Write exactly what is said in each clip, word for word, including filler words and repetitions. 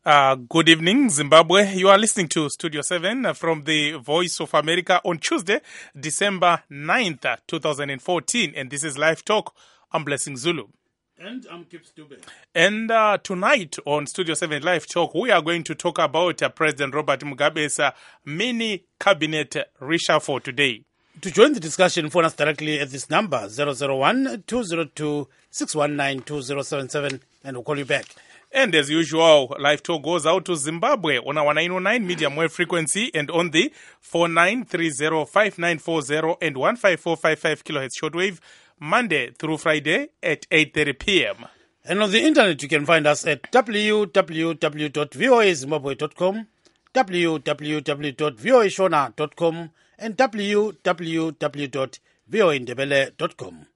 Uh, good evening, Zimbabwe. You are listening to Studio seven from the Voice of America on Tuesday, December ninth, twenty fourteen. And this is Live Talk. I'm Blessing Zulu. And I'm Kip Stube. And uh, tonight on Studio seven Live Talk, we are going to talk about uh, President Robert Mugabe's uh, mini cabinet reshuffle today. To join the discussion, phone us directly at this number, zero zero one, two zero two, six one nine, two zero seven seven, and we'll call you back. And as usual, Live Talk goes out to Zimbabwe on our nine oh nine medium wave frequency and on the four nine three zero, five nine four zero and one five four five five kilohertz shortwave, Monday through Friday at eight thirty p.m. And on the internet, you can find us at w w w dot v o a zimbabwe dot com, w w w dot v o a shona dot com, and w w w dot v o a ndebele dot com.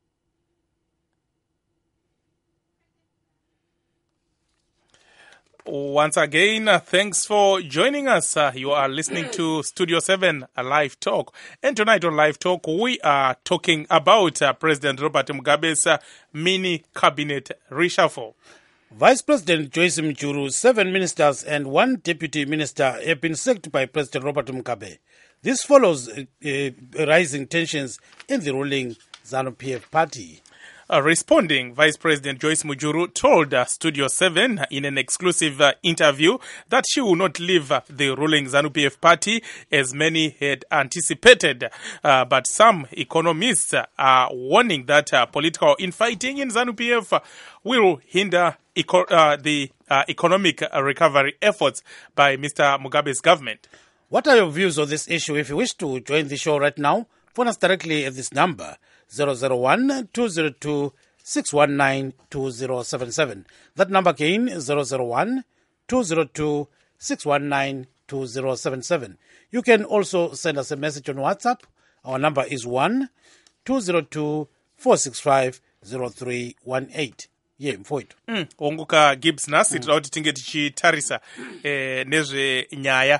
Once again, uh, thanks for joining us. Uh, you are listening to Studio seven, a Live Talk. And tonight on Live Talk, we are talking about uh, President Robert Mugabe's uh, mini cabinet reshuffle. Vice President Joyce Mujuru, seven ministers and one deputy minister have been sacked by President Robert Mugabe. This follows uh, uh, rising tensions in the ruling ZANU-P F party. Uh, responding, Vice President Joyce Mujuru told uh, Studio seven in an exclusive uh, interview that she will not leave uh, the ruling ZANU-P F party as many had anticipated. Uh, but some economists uh, are warning that uh, political infighting in ZANU-P F uh, will hinder eco- uh, the uh, economic uh, recovery efforts by Mister Mugabe's government. What are your views on this issue? If you wish to join the show right now, phone us directly at this number, zero zero one, two zero two, six one nine, two zero seven seven. That number again is zero zero one, two zero two, six one nine, two zero seven seven. You can also send us a message on WhatsApp. Our number is one, two zero two, four six five, zero three one eight. Yeah, mfoito. Mm, onguka Gibbs nasi tinoda kuti tinge tichitarisa eh, nezve nyaya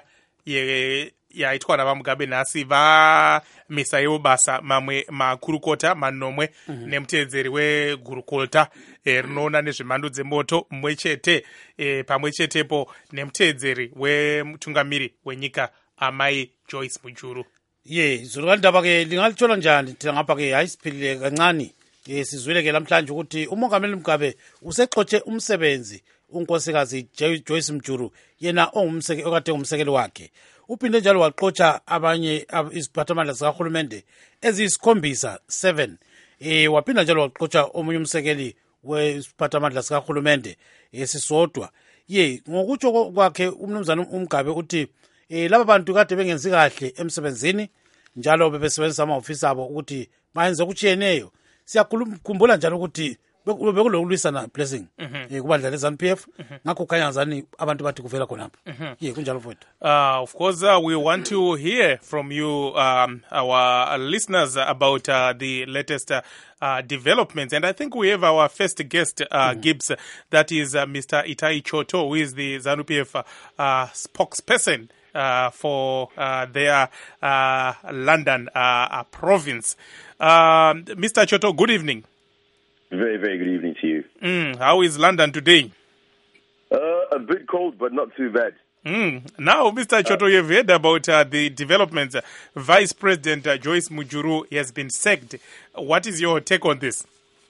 ye yaitwa navamugabe nhasi vamisa yebasa mamwe makurukota manomwe mm-hmm. nemuteedzeri wegurukota e, rinoona nezvemhando dzemoto mumwe chete e, pamwe chetepo nemuteedzeri wemutungamiri wenyika amai Joyce Mujuru. Ye zvirikandaba ke lingalichola njani ngapha ke hayisiphilile kancane e, sizwile ke namhlanje ukuthi umongameli Mugabe usexotshe umsebenzi unkosikazi Joyce Mujuru yena ongumsekeli okade ngumsekeli wakhe. Uphinde njalo waxotsha abanye iziphathamandla zikahulumende eziyisikhombisa seven. Eh waphinda njalo waxotsha omunye umsekeli wesiphathamandla zikahulumende esisodwa. Ye ngokutsho kwakhe umnumzana uMgabe uthi eh laba bantu kade bengenzi kahle emsebenzini njalo bebesebenzisa ama-office abo ukuthi bayenze okutshiyeneyo. Siyakhumbula njalo ukuthi bekulokulwisana Blessing eh kubandla leZANU-P F ngakho khanya ngazani abantu bathi kuvela khonapho ye kunjalo mfowethu. Uh, of course, uh, we want to hear from you, um, our listeners, about uh, the latest uh, uh, developments. And I think we have our first guest, uh, mm-hmm. Gibbs, that is uh, Mister Itai Choto, who is the ZANU-P F uh, uh, spokesperson uh, for uh, their uh, London uh, uh, province. Um, Mister Choto, good evening. Very, very good evening to you. Mm, how is London today? Uh, a bit cold, but not too bad. Mm. Now, Mister Choto, uh, you've heard about uh, the developments. Vice President uh, Joyce Mujuru has been sacked. What is your take on this?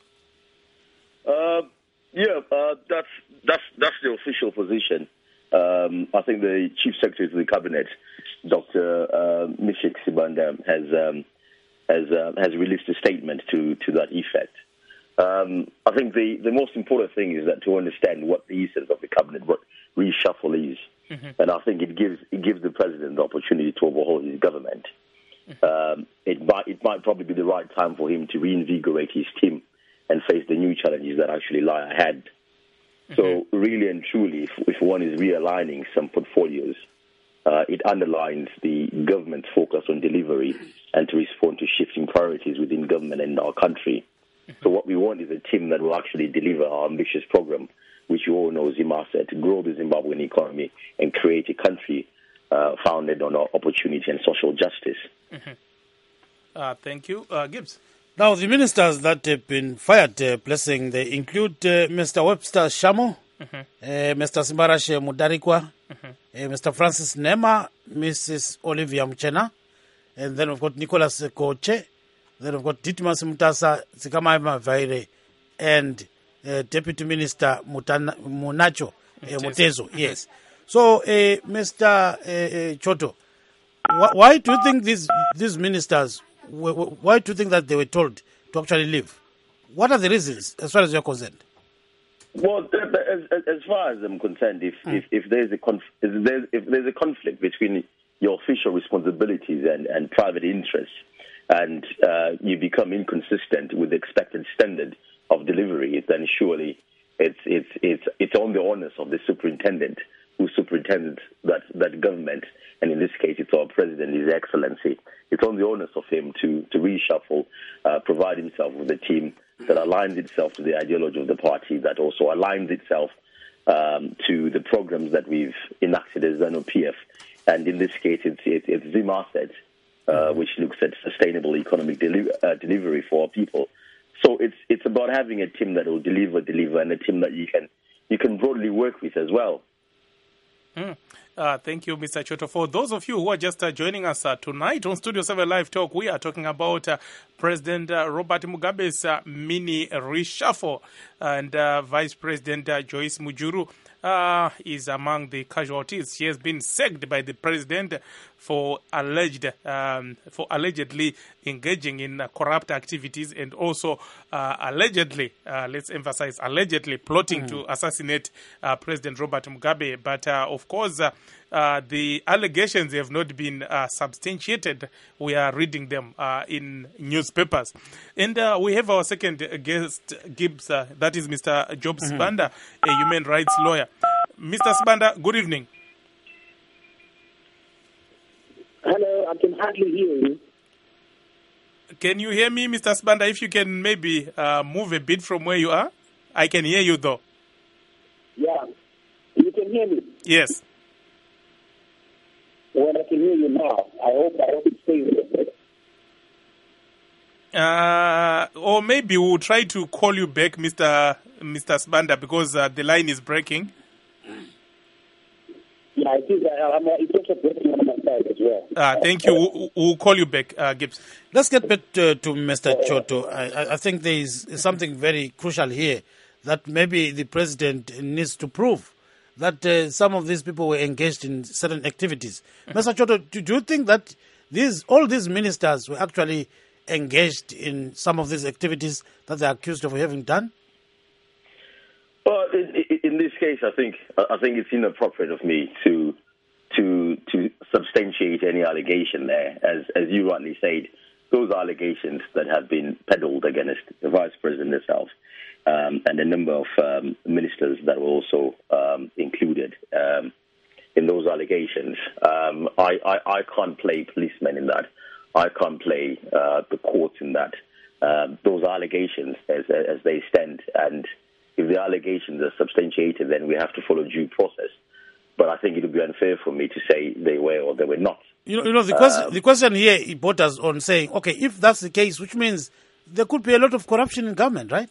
Uh, yeah, uh, that's that's that's the official position. Um, I think the Chief Secretary of the Cabinet, Doctor Uh, Mishik Sibanda, has um, has uh, has released a statement to to that effect. Um, I think the, the most important thing is that to understand what the essence of the cabinet what reshuffle is, mm-hmm. and I think it gives it gives the president the opportunity to overhaul his government. Mm-hmm. Um, it might it might probably be the right time for him to reinvigorate his team and face the new challenges that actually lie ahead. Mm-hmm. So really and truly, if, if one is realigning some portfolios, uh, it underlines the government's focus on delivery and to respond to shifting priorities within government and our country. So what we want is a team that will actually deliver our ambitious program, which you all know ZIMASA, to grow the Zimbabwean economy and create a country uh, founded on opportunity and social justice. Mm-hmm. Uh, thank you. Uh, Gibbs? Now, the ministers that have been fired, uh, Blessing, they include uh, Mister Webster Shamo, uh, Mister Simbarashe Mudarikwa, uh, Mister Francis Nema, Missus Olivia Mchena, and then we've got Nicholas Koche, then we've got Ditmas Mutasa Zikamai Vaire, and uh, Deputy Minister Mutana, Munacho uh, Mutezo. Yes. So, uh, Mister Uh, uh, Choto, wh- why do you think these these ministers? Wh- why do you think that they were told to actually leave? What are the reasons, as far as you're concerned? Well, as, as far as I'm concerned, if, mm. if, if there's a conf- if there's, if there's a conflict between your official responsibilities and, and private interests, and uh, you become inconsistent with the expected standard of delivery, then surely it's it's it's it's on the onus of the superintendent who superintends that that government, and in this case, it's our president, His Excellency. It's on the onus of him to to reshuffle, uh, provide himself with a team that aligns itself to the ideology of the party, that also aligns itself um, to the programs that we've enacted as ZANU P F. And in this case, it's it's, it's ZIMASET, uh, which looks at sustainable economic deli- uh, delivery for our people. So it's it's about having a team that will deliver, deliver, and a team that you can you can broadly work with as well. Mm. Uh, thank you, Mister Choto. For those of you who are just uh, joining us uh, tonight on Studio seven Live Talk, we are talking about uh, President uh, Robert Mugabe's uh, mini reshuffle, and uh, Vice President uh, Joyce Mujuru uh, is among the casualties. She has been sacked by the president for alleged, um, for allegedly engaging in uh, corrupt activities, and also uh, allegedly, uh, let's emphasize, allegedly plotting mm. to assassinate uh, President Robert Mugabe. But uh, of course, uh, uh, the allegations have not been uh, substantiated. We are reading them uh, in newspapers. And uh, we have our second guest, Gibbs, uh, that is Mister Job mm-hmm. Sibanda, a human rights lawyer. Mister Sibanda, good evening. Hello, I can hardly hear you. Can you hear me, Mister Sibanda? If you can maybe uh, move a bit from where you are. I can hear you, though. Yeah. You can hear me? Yes. Well, I can hear you now. I hope I hope it stays there. Uh, or maybe we'll try to call you back, Mister Mister Sibanda, because uh, the line is breaking. Yeah, I think I, I'm, it's also breaking on my side as well. Uh, thank you. We'll, we'll call you back, uh, Gibbs. Let's get back to, to Mister Choto. I, I think there is something very crucial here that maybe the president needs to prove that uh, some of these people were engaged in certain activities. Mm-hmm. Mister Choto, do, do you think that these all these ministers were actually engaged in some of these activities that they're accused of having done? Well, in, in this case, I think I think it's inappropriate of me to to to substantiate any allegation there. As as you rightly said, those allegations that have been peddled against the vice president herself um, and a number of um, ministers that were also um, included um, in those allegations. Um, I, I I can't play policeman in that. I can't play uh, the court in that. Um, those allegations, as as they stand, and if the allegations are substantiated, then we have to follow due process. But I think it would be unfair for me to say they were or they were not. You know, you know the question. Um, the question here it brought us on saying, okay, if that's the case, which means there could be a lot of corruption in government, right?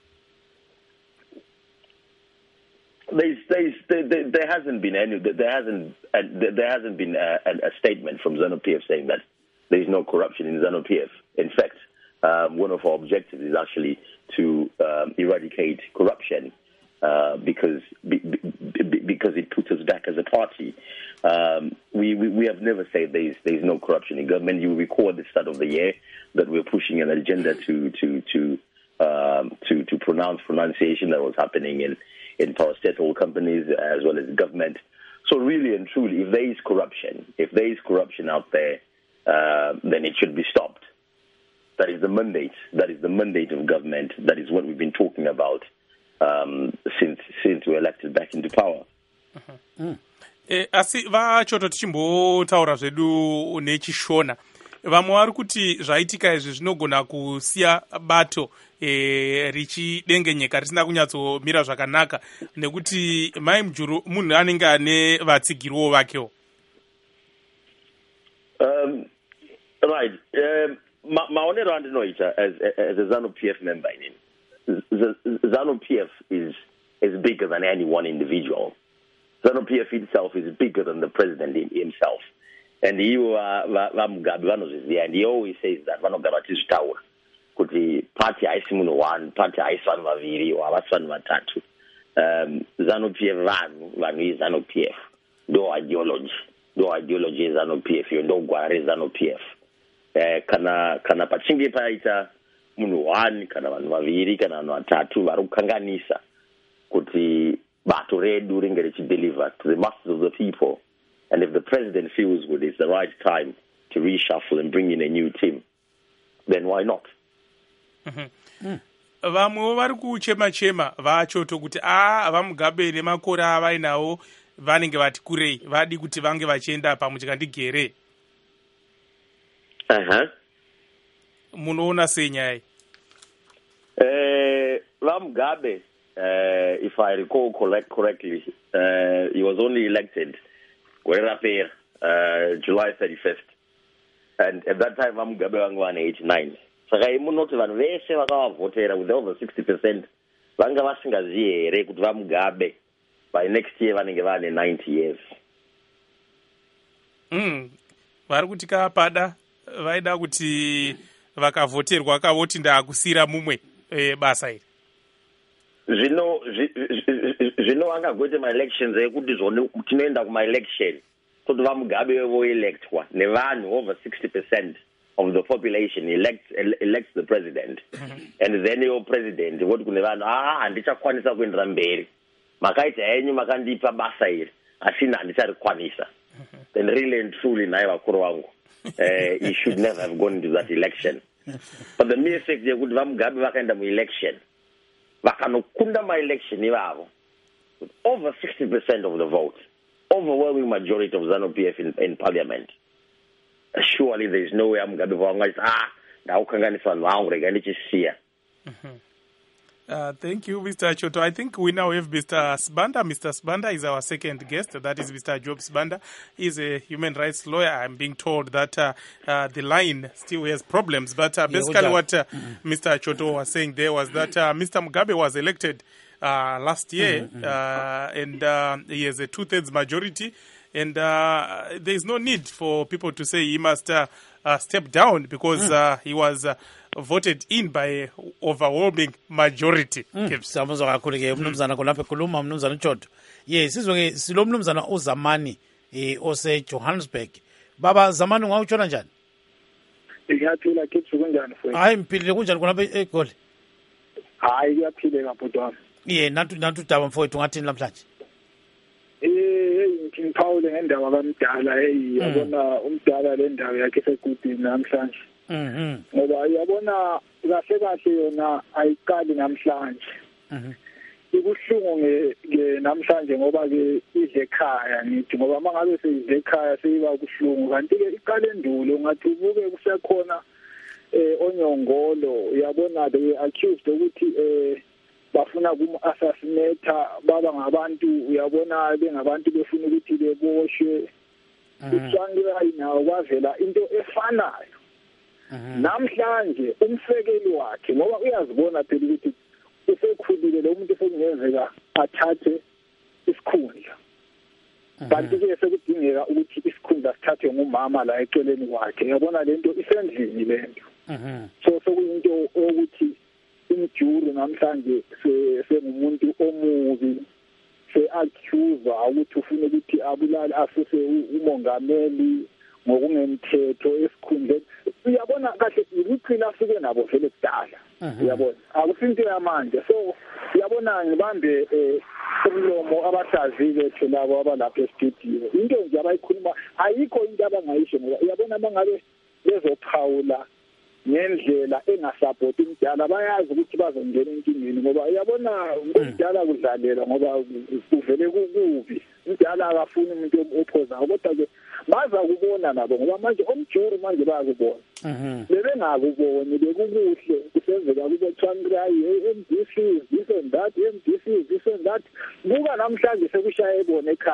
There's, there's, there, there, there hasn't been any. There hasn't. Uh, there hasn't been a, a statement from ZANU P F saying that there is no corruption in ZANU P F. In fact, um, one of our objectives is actually to um, eradicate corruption uh, because be, be, because it puts us back as a party. Um, we, we we have never said there is there is no corruption in government. You recall at the start of the year that we're pushing an agenda to to to um, to, to pronounce pronunciation that was happening in in parastatal companies as well as government. So really and truly, if there is corruption, if there is corruption out there, uh, then it should be stopped. That is the mandate. That is the mandate of government. That is what we've been talking about um, since since we were elected back into power. Uh-huh. Mm. Eh, asi vachoto tichimbotaura zvedu nechishona vamwe vari kuti zvaitika izvi zvinogona kusiya bato e, richidengenyeka risina kunyatsomira zvakanaka nekuti mai Mujuru munhu anenge ane vatsigiriwo vakewo. Um, right. Um, ma, maonero andinoita as, as a ZANU P F member in ZANU P F is is bigger than any one individual. ZANU-P F itself is bigger than the president himself. And he, uh, and he always says that vanogabatizwa taura kuti party haisi munhu one, party haisi vanhu vaviri, or havasi vanhu vatatu. Um, ZANU-P F vanhu, vanhu i-ZANU-P F. No ideology. No ideology ye-ZANU-P F, yo ndo gwara re-ZANU-P F. Eh, kana kana pachinge paita munhu one, kana vanhu vaviri, kana vanhu vatatu vari kukanganisa kuti bato redu ringe richideliver to the masses of the people. And if the president feels good, it's the right time to reshuffle and bring in a new team, then why not? Vamwe vari kuchema chema vachoto kuti ah vamugabe nemakore avainawo vanenge vati kurei vadi kuti vange vachienda pamuchika ndigere. Uh-huh. Munoona sei nyaya iyi? Eh, Vamugabe, uh, if I recall correct, correctly, uh, he was only elected uh, July thirty-first. And at that time, Vamugabe was eighty-nine. So I am not even very sure with over sixty percent. Vanga vasingaziye here kuti Vamugabe by next year vanenge vane ninety years. Mm. Vari kuti kapada vaida kuti vakavhoterwa akavoti ndakusira mumwe e, basa iri. Zvino zvino angagoita ma-elections ekuti zvone tinoenda kuma-election kuti Vamugabe voelectwa nevanhu over sixty percent of the population elects elects the president. Mm-hmm. And then your president voti kune vanhu ah handichakwanisa kuendera mberi makaita henyu makandipa basa iri asina handicharikwanisa. Then really and truly naye vakuru vangu uh, he should never have gone into that election. But the mere fact yekuti Vamugabe vakaenda mu-election vakanokunda ma-election ivavo with over sixty percent of the vote, overwhelming majority of ZANU-P F in, in parliament. Uh, surely there is no way Vamugabe vangati ah ndaukanganisa vanhu vangu rega ndichisiya. Uh, thank you, Mister Choto. I think we now have Mister Sibanda. Mister Sibanda is our second guest. That is Mister Job Sibanda. He's a human rights lawyer. I'm being told that uh, uh, the line still has problems. But uh, basically yeah, what uh, mm-hmm. Mister Choto was saying there was that uh, Mister Mugabe was elected uh, last year, mm-hmm. uh, and uh, he has a two-thirds majority. And uh, there is no need for people to say he must uh, uh, step down because mm. uh, he was uh, voted in by overwhelming majority. Samuzwa kakhulu ke umnumzana khonapha ekhuluma umnumzana uChoto. Yes, sizwe ke silo umnumzana uZamani eh ose Johannesburg. Baba Zamani ungawutshona njani? Ngiyaphila kithi kunjani mfowethu? Hayi mphilile kunjani khonapha eGoli? Hayi kuyaphile kapotwana. Yeah, nantu nantu daba mfowethu ngathini namhlanje? Eh ngiphaule ngendaba kaMdala hey yabona umdala le ndawo yakhe segudini namhlanje. Mhm. Ngoba yabona kahle kahle yona ayiqali namhlanje. Mhm. Ibuhlungu nge namhlanje ngoba ke idle ekhaya ngithi ngoba mangabe seyidle ekhaya seyiba kuhlungu kanti ke iqale endulo ngathi ubuke kusekhona eh onyongolo yabona the accused ukuthi eh bafuna kum-assassinate baba ngabantu uyabona bengabantu befuna ukuthi beboshwe uSwangirayi nawo kwavela into efanayo namhlanje umsekeli wakhe ngoba uyazibona phela ukuthi usekhulile lo muntu sekungenzeka athathe isikhundla kanti ke sekudingeka ukuthi isikhundla sithathwe ngumama la eceleni kwakhe yabona lento isendlini lento so sekuyinto ukuthi umjuru namhlanje sengumuntu omubi se-accuse ukuthi ufuna ukuthi abulale asuse umongameli ngokungemthetho esikhundleni uyabona kahle ilicila afike nabo vele kudala uyabona akusinto yamanje so uyabona ngibambe umlomo abahlazile ethu labo abalapha estudio into nje abayikhuluma ayikho into abangayisho ngoba uyabona bangabe bezophawula ngendlela engasapoti umdala bayazi ukuthi bazongena enkingeni ngoba uyabona umdala kudlalela ngoba kuvele kukubi umdala akafuni umuntu ophoza kodwa ke baza kubona nabo ngoba manje omjuru manje bayakubona bebengakuboni bekukuhle kusenzeka kube Tsvangirai M D C this and that M D C this and that buka namhlanje sekushaya ebona ekhaya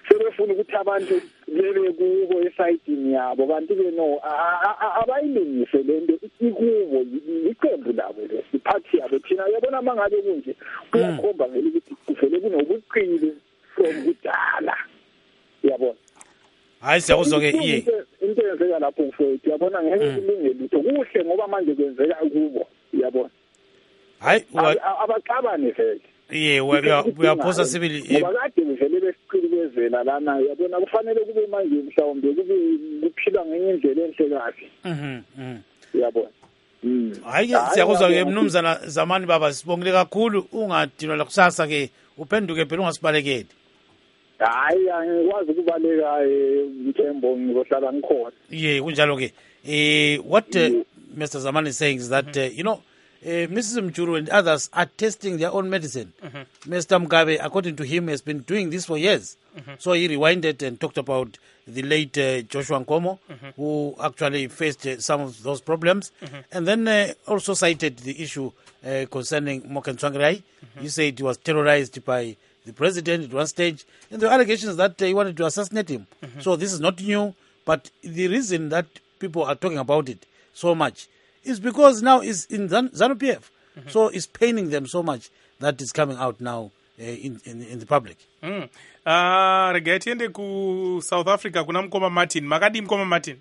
sebefuna ukuthi abantu bebe kubo esayidini yabo kanti-ke no abayilungise le nto ikubo iqembu labo le iphathi yabo thina yabona uma ngabe kunje kuyakhomba vele ukuthi kuvele kunobuqili from kudala yabona. Hayi siyakuzwa-ke iye into yenzeka lapho mfowethu yabona ngeke kulunge lutho kuhle ngoba manje kwenzeka kubo yabona. Hayi abaxabane vele iye uyaphosa sibili ngoba kade vele besiqilibezela lana yabona kufanele kube manje mhlawumbe kube kuphila ngenye indlela enhle kahle. Mhm yabona. Hayi siyakuzwa-ke mnumzana Zamani baba sibongile kakhulu ungadinwa la kusasa ke uphenduke phela ungasibalekeli. Hayi angikwazi ukubaleka Mthembo ngizohlala ngikhona. Yeah kunjalo ke eh what uh, Mister Zamani is saying is that mm-hmm. uh, you know uh, Missus Mchuru and others are testing their own medicine. Mm-hmm. Mister Mugabe, according to him, has been doing this for years. Mm-hmm. So he rewinded and talked about the late uh, Joshua Nkomo, mm-hmm. who actually faced uh, some of those problems, mm-hmm. and then uh, also cited the issue uh, concerning Moken Tsvangirai. Mm-hmm. He said he was terrorized by the president at one stage, and the allegations that uh, he wanted to assassinate him. Mm-hmm. So this is not new, but the reason that people are talking about it so much is because now it's in ZANU-P F. Mm-hmm. So it's paining them so much that it's coming out now uh, in, in, in the public. Mm. Uh, rega tiende ku South Africa kuna Mkoma Martin. Makadi Mkoma Martin?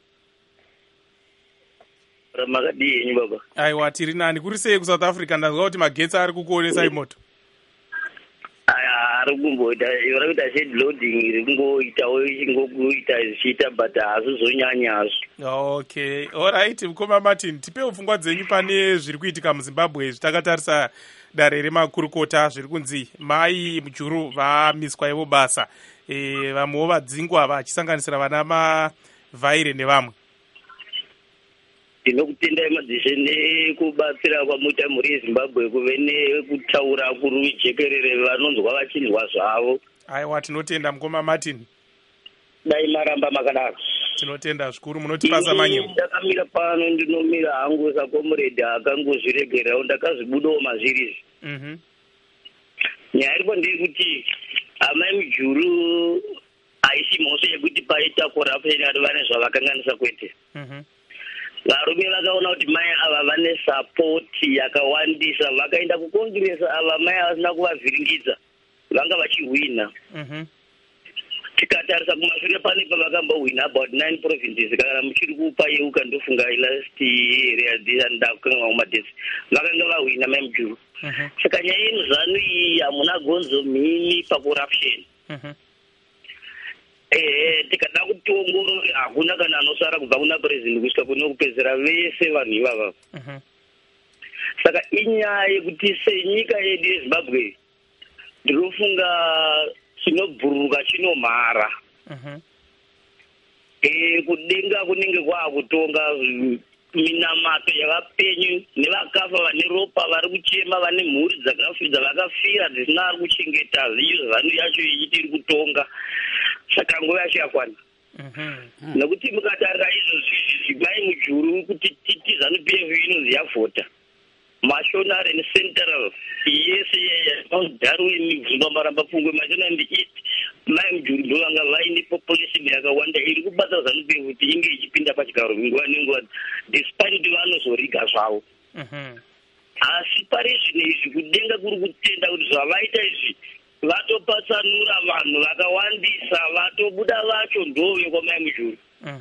Makadi yenyu baba. Aiwa tiri nani kurisei ku South Africa ndazwa kuti magetsi ari kukuonesa imoto. Ari kumboita yora kuti shed loading iri kungoitawo ichingokuita zvichiita but hazvizonyanyazo. Okay, all right Mkoma Martin, tipewo pfungwa dzenyu pane zviri kuitika muZimbabwe zvitakatarisa dare remakurukota zviri kunzi mai Mujuru vamiswa ivo basa. E, vamwewo vadzingwa vachisanganisira vana mavhaire nevamwe. Tinokutendai madzishe nekubatsira kwamuita mhuri yeZimbabwe kuve nekutaura kuri jekerere vanonzwa vachinzwa zvavo. Aiwa tinotenda Mkoma Martin. Dai maramba makadaro. Tinotenda zvikuru munotipasa manyepo. Ndakamira pano ndinomira hangu sakomuredi akangozviregerawo ndakazvibudawo mazviri. Mhm. Nyaya iripo ndeyekuti amai Mujuru haisi mhosva yekuti paita corruption ari vane zvavakanganisa kwete. Mhm. Varume vakaona kuti mai ava vane sapoti yakawandisa vakaenda kukongresa ava mai vasina kuvavhiringidza vanga vachihwina. Mhm. Tikatarisa kumashure pane pavakambohwina about nine provinces kana muchiri kupa yeuka ndofunga last year ndakanga kumadesi vakanga vahwina mai Mujuru. Saka nyaya yemuzano iyi hamuna gonzo mhini pacorruption. Mhm. Eh tikada kutiongorora hakuna kana anosara kubva kuna president kusvika kune kupedzera vese vanhu ivava. Mhm. Saka inyaya yekuti senyika yedu yeZimbabwe ndinofunga chinobhururuka chinomhara. Mhm. Eh kudenga kunenge kwakutonga minamato yavapenyu nevakafa vane ropa vari kuchema vane mhuri dzakafidza vakafira dzisina ari kuchengeta zviyo vanhu yacho ichiti iri kutonga. Saka nguva yacho yakwana. Nekuti mukatarira izvozvi mai Mujuru kuti titi ZANU-P F inonzi yavhota mashonari necentral yese yaudharu mibvunzo maramba pfungwe mashonari ndiiti mai Mujuru ndo vanga vaine population yakawanda iri kubata ZANU-P F kuti inge ichipinda pachigaro nguva nenguva despite kuti vanozoriga zvavo. Asi pari zvino izvi kudenga kuri kutenda kuti zvavaita izvi vatopatsanura vanhu vakawandisa vatobuda vacho ndove kwamai Mujuru.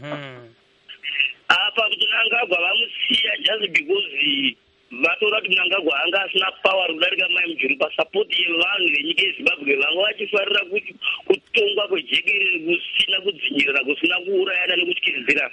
Apa kuti Mnangagwa vamusiya just because vatora kuti Mnangagwa anga asina power kudarika mai Mujuru pasapoti yevanhu venyika yeZimbabwe vanga vachifarira kuti kutongwa kwejekerere kusina kudzinyirira kusina kuurayana nekutyidzirana.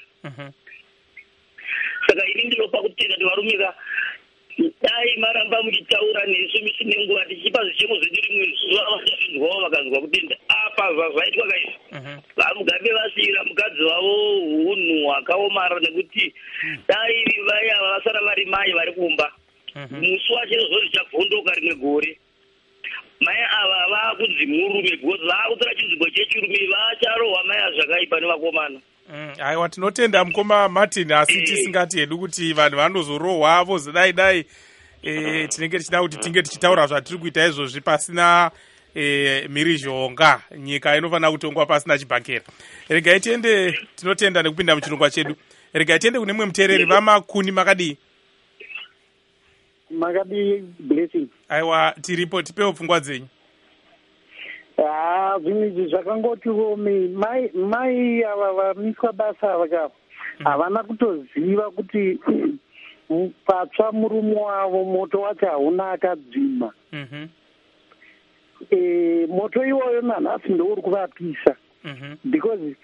Saka ini ndinopa kutenda kuti varumika dai maramba muchitaura nesu misi nenguva tichipa zvichemo zvedu rimwe zuva vachazvinzwawo vakanzwa kutenda apa zvaitwa kaizvi. Vamugabe vasiyira mukadzi wavo hunhu hwakaomara nekuti dai vaya vasara vari mai vari kumba musi wacho zvo zvichavhondoka rimwe gore. Mai ava vakudzimurume because vakutora chidzigo chechirume vacharohwa mai zvakaipa nevakomana. Aiwa tinotenda Mkoma Martin asi tisingati hedu kuti vanhu vanozorohwa vozodai dai eh tinenge tichida kuti tinge tichitaura zvatiri kuita izvozvi pasina e, mhirizhonga nyika inofanira kutongwa pasina chibhakera. Regai tiende, tinotenda nekupinda muchirongwa chedu. Regai tiende kune mumwe muteereri vamakuni makadii? Makadii blessing. Aiwa, tiripo, tipewo pfungwa dzenyu. Ah, zvinhu izvi zvakangoti omi. Mai mai ava vamiswa basa vaka havana kutoziva kuti patsva murume wavo moto wacho hauna akadzima. Mhm. Eh, moto iwoyo nanhasi ndouri kuvapisa. Mhm. Because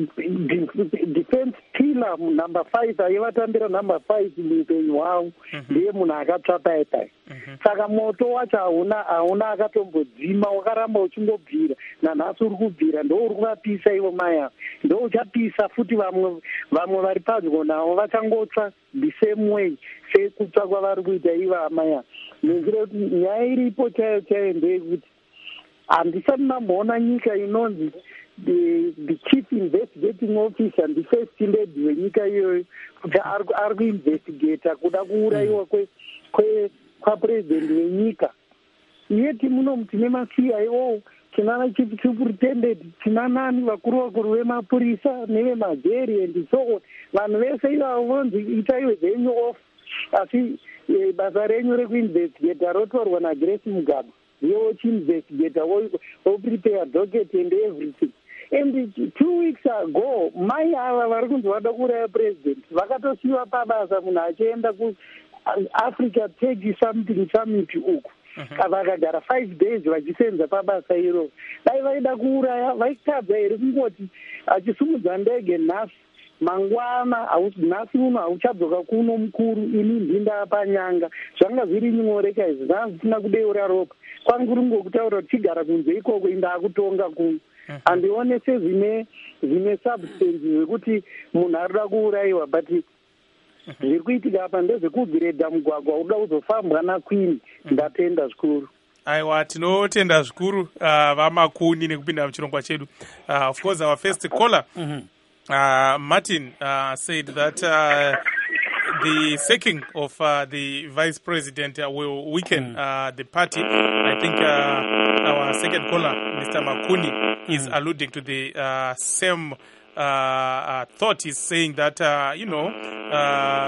defense pillar number five aivatambira number five muupenyu hwavo ndiye munhu akatsva pai pai. Saka moto wacho hauna hauna akatombodzima, wakaramba uchingobvira nanhasi uri kubvira ndo uri kuvapisa ivo mai avo. Ndo uchapisa futi vamwe vamwe vari padyo navo vachangotsva the same way sekutsva kwavari kuita ivo amai avo. Nenzira kuti nyaya iripo chaiyo chaiyo ndeyekuti handisati ndamboona nyika inonzi the the chief investigating officer the first lady wenyika iyoyo kuti ari kuinvestigata kuda kuurayiwa kwe kwe kwapresident wenyika. Yeti muno tine ma-C I O, tinana chief superintendent, tina nani vakuru vakuru vemapurisa nevemajeri and so on. Vanhu vese ivavo vonzi itaiwe zvenyu off, asi basa renyu rekuinvestigata rotorwa naGrace Mugabe. Iwo chiinvestigata woprepare docket and everything. And two weeks ago, mai ava vari kunzi vada kuuraya president vakatosiyiwa pabasa munhu achienda kuAfrica Tech something summit uku. Vakagara five days vachisenza pabasa iro. Dai vaida kuuraya vaikadza here kungoti achisumudza ndege nhasi mangwana nhasi uno hauchabvoka kuno mukuru ini ndinda panyanga zvanga zviri nyore chaizvo zvanga zvisina kudeura ropa kwangu ringokutaura kuti chigara kunze ikoko indakutonga kuno handione sezvine zvine substance zvekuti munhu arikuda kuurayiwa but zviri kuitika apa ndezvekugredha mugwagwa uda kuzofambwa nakwini. Ndatenda zvikuru. Aiwa, tinotenda zvikuru uh, vamakuni nekupinda muchirongwa chedu. Uh, of course our first caller uh, Martin uh, said that uh, the sacking of uh, the vice president uh, will weaken uh, the party. I think uh, our second caller, Mister Makuni, is alluding to the uh, same uh, uh, thought. He's saying that, uh, you know, uh,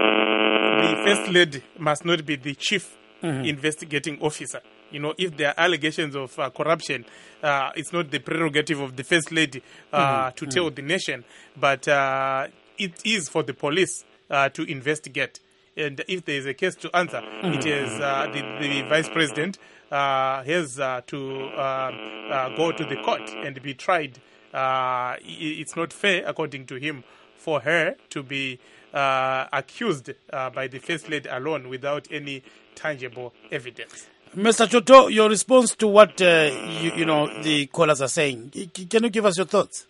the first lady must not be the chief mm-hmm. investigating officer. You know, if there are allegations of uh, corruption, uh, it's not the prerogative of the first lady uh, mm-hmm. to tell mm-hmm. the nation, but uh, it is for the police uh, to investigate. And if there is a case to answer, mm-hmm. it is uh, the, the vice president uh, has uh, to uh, uh, go to the court and be tried. Uh, it's not fair, according to him, for her to be uh, accused uh, by the first lady alone without any tangible evidence. Mister Choto, your response to what uh, you, you know the callers are saying. Can you give us your thoughts?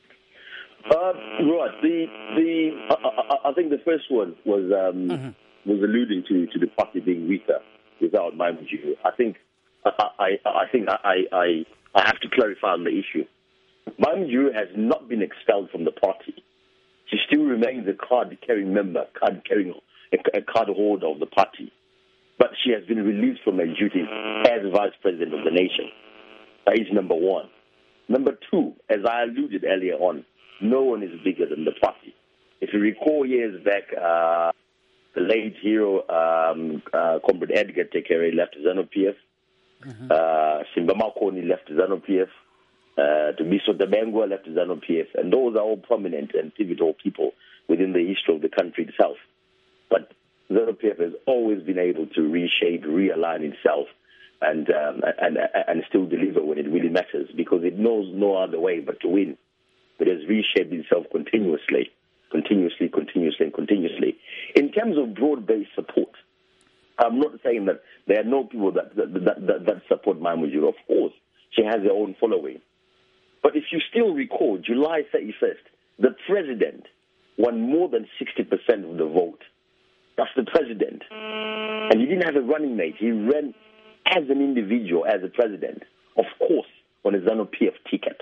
Uh, right. The the I, I, I think the first one was um, mm-hmm. was alluding to, to the party being weaker without Maimujuru. I think I I, I think I, I I have to clarify on the issue. Maimujuru has not been expelled from the party. She still remains a card-carrying member, card-carrying a, a card holder of the party. But she has been released from her duties as vice president of the nation. That is number one. Number two, as I alluded earlier on, no one is bigger than the party. If you recall years back, uh, the late hero, um, uh, Comrade Edgar Tekere left ZANU-P F. Mm-hmm. Uh, Simba Makoni left ZANU-P F. Uh, Tubiso Dabengwa left ZANU-P F. And those are all prominent and pivotal people within the history of the country itself. But ZANU-P F has always been able to reshape, realign itself, and, um, and and still deliver when it really matters, because it knows no other way but to win. It has reshaped itself continuously, continuously, continuously, and continuously. In terms of broad-based support, I'm not saying that there are no people that that, that, that, that support Maimujuru. Of course, she has her own following. But if you still recall, July thirty-first, the president won more than sixty percent of the vote. That's the president. And he didn't have a running mate. He ran as an individual, as a president, of course, on a ZANU-P F ticket.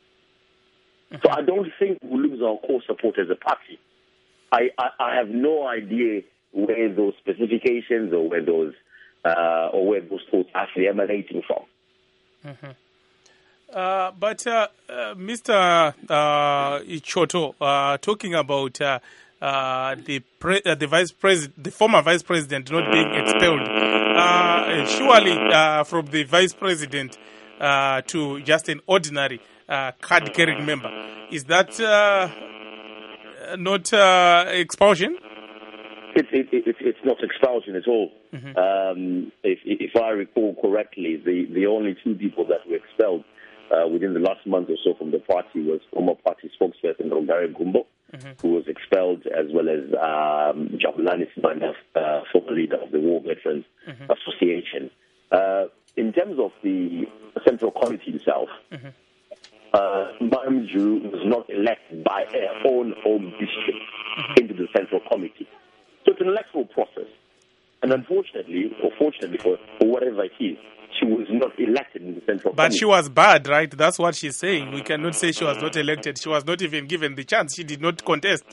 So I don't think we'll lose our core support as a party. I, I, I have no idea where those specifications or where those uh, or where those thoughts are actually emanating from. Uh, but uh, uh, Mister Uh, Ichoto, uh, talking about uh, uh, the pre- uh, the vice president, the former vice president not being expelled, uh, surely uh, from the vice president uh, to just an ordinary uh, card-carrying member, is that uh, not uh, expulsion? It, it, it, it's not expulsion at all. Mm-hmm. Um, if, if I recall correctly, the, the only two people that were expelled uh, within the last month or so from the party was former party spokesperson Rogare Gumbo, mm-hmm. who was expelled, as well as um, Jabulani Sibanda, uh, former leader of the War Veterans mm-hmm. Association. Uh, in terms of the Central Committee itself, mm-hmm. uh, Mamju was not elected by her own home district mm-hmm. into the Central Committee. So it's an electoral process. And unfortunately, or fortunately for, for whatever it is, she was not elected in the Central But Committee. she was bad, right? That's what she's saying. We cannot say she was not elected. She was not even given the chance. She did not contest.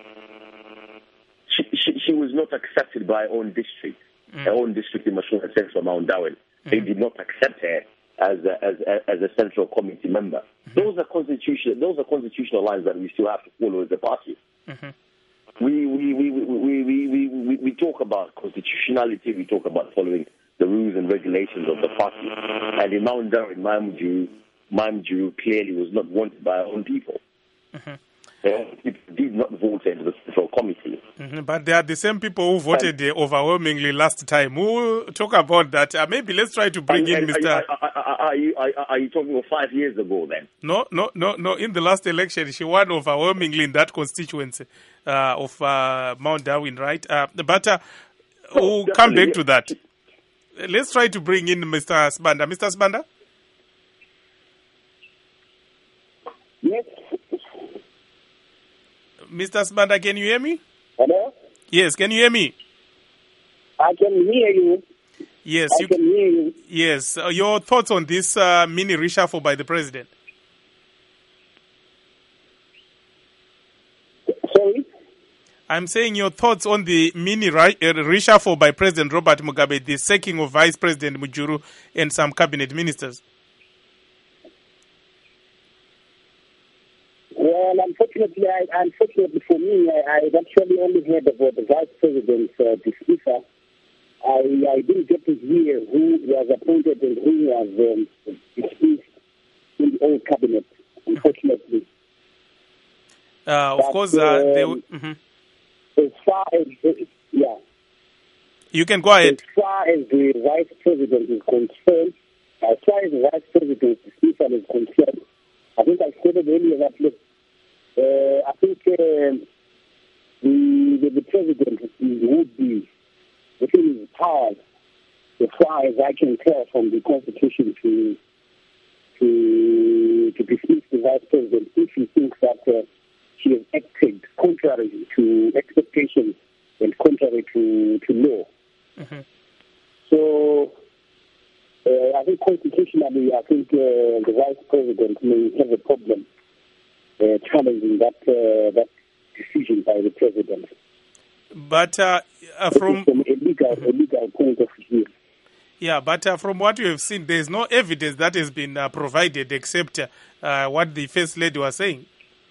She, she, she was not accepted by her own district, mm. her own district in Mashua Central, Mount Darwin. Mm. They did not accept her as a, as a, as a Central Committee member. Mm-hmm. Those are constitutional. Those are constitutional lines that we still have to follow as a party. Mm-hmm. We we, we, we, we, we, we we talk about constitutionality, we talk about following the rules and regulations of the party. And in Mount Darwin, Mamju, Mamju clearly was not wanted by our own people. Mm-hmm. Uh, it did not vote into the Central Committee. Mm-hmm. But they are the same people who voted and, uh, overwhelmingly last time. We'll talk about that. Uh, maybe let's try to bring and, in and, Mister Are, are, are, you, are, are you talking of five years ago then? No, no, no, no. In the last election, she won overwhelmingly in that constituency uh, of uh, Mount Darwin, right? Uh, but uh, we'll oh, come back yes. to that. Let's try to bring in Mister Sibanda. Mister Sibanda? Yes. Mister Sibanda, can you hear me? Hello? Yes, can you hear me? I can hear you. Yes, I you can hear you. Yes, uh, your thoughts on this uh, mini reshuffle by the president? Sorry? I'm saying your thoughts on the mini ri- uh, reshuffle by President Robert Mugabe, the sacking of Vice President Mujuru and some cabinet ministers. Well, unfortunately, I, unfortunately for me, I, I've actually only heard about the Vice President's uh, dismissal. I, I didn't get to hear who was appointed and who was um, dismissed in the old cabinet, unfortunately. Uh, of but, course, uh, um, they w- mm-hmm. As far as, yeah. You can go ahead. As far as the Vice President is concerned, as far as the Vice President's dismissal is concerned, I think I stated earlier that, look, uh, I think uh, the, the, the President would be within his powers, as far as I can tell from the Constitution, to to to dismiss the Vice President if he thinks that uh, she has acted contrary to expectations and contrary to, to law. Mm-hmm. So, uh, I think constitutionally, I think uh, the Vice President may have a problem uh, challenging that uh, that decision by the President. But uh, uh, from, from a legal, a legal point of view. Yeah, but uh, from what you have seen, there is no evidence that has been uh, provided except uh, what the First Lady was saying.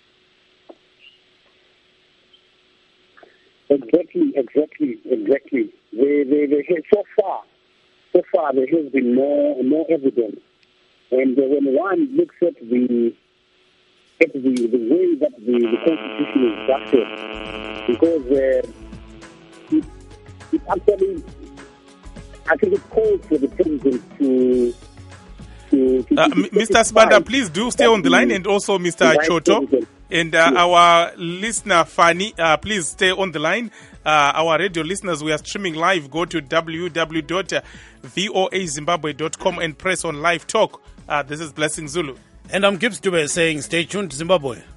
Exactly, exactly, exactly. They, they, they, so far, so far there has been no no evidence, and uh, when one looks at the at the, the way that the, the Constitution is drafted, because uh, it, it actually, I think it calls for the President to. to, to uh, Mister Sibanda, please do stay on the line, and also Mister Choto. And uh, our listener, Fanny, uh, please stay on the line. Uh, our radio listeners, we are streaming live. Go to w w w dot voa zimbabwe dot com and press on live talk. Uh, this is Blessing Zulu. And I'm Gibbs Dube saying stay tuned to Zimbabwe.